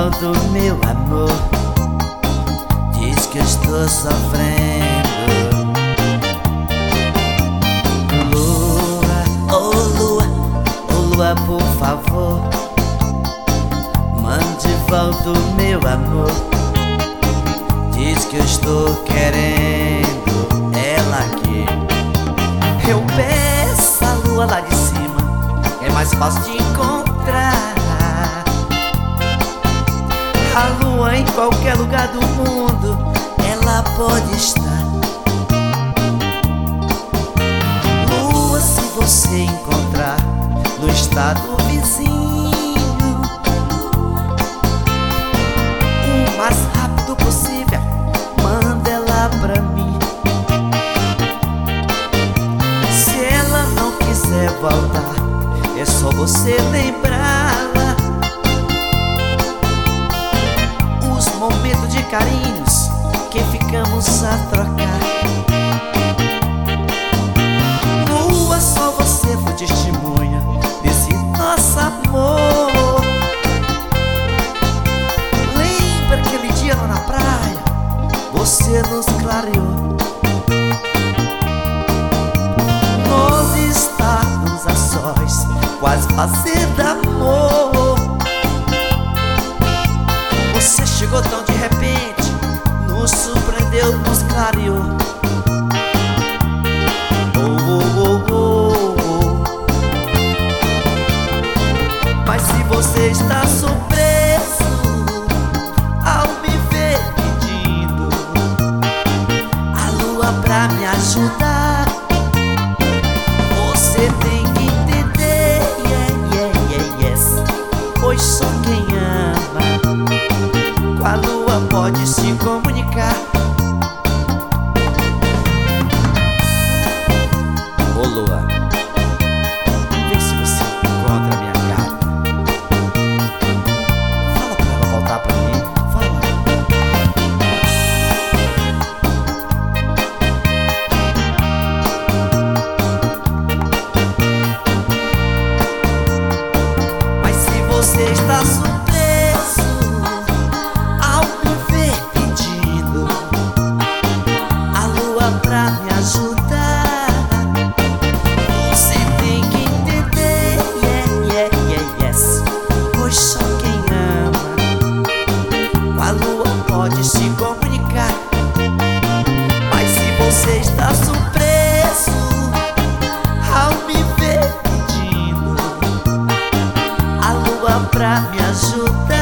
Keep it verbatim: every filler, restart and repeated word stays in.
volta, meu amor. Diz que eu estou sofrendo. Lua, oh lua, oh lua, por favor, mande de volta o meu amor. Diz que eu estou querendo ela aqui. Eu peço a lua lá de cima, é mais fácil de encontrar. A lua em qualquer lugar do mundo, ela pode estar. Lua, se você encontrar no estado vizinho, o mais rápido possível, manda ela pra mim. Se ela não quiser voltar, é só você lembrá-la. Os momentos de carinhos que ficamos a trocar. Lua, só você foi testemunha desse nosso amor. Lembra aquele dia lá na praia? Você nos clareou. Nós estávamos a sós, quase fazendo amor. Você chegou tão de repente, nos surpreendeu, nos clareou. Oh, oh, oh, oh, oh. Mas se você está surpreso ao me ver pedindo a lua pra me ajudar, você tem que entender, yeah, yeah, yeah, yes. Pois só quem ama com a lua pode se comunicar. Ô lua, vê se você encontra a minha cara. Fala pra ela voltar pra mim. Fala. Mas se você está surpreso ao me ver pedindo a lua pra me ajudar, você tem que entender, yeah, yeah, yeah, yes. Pois só quem ama com a lua pode se comunicar. Mas se você está surpreso ao me ver pedindo a lua pra me ajudar,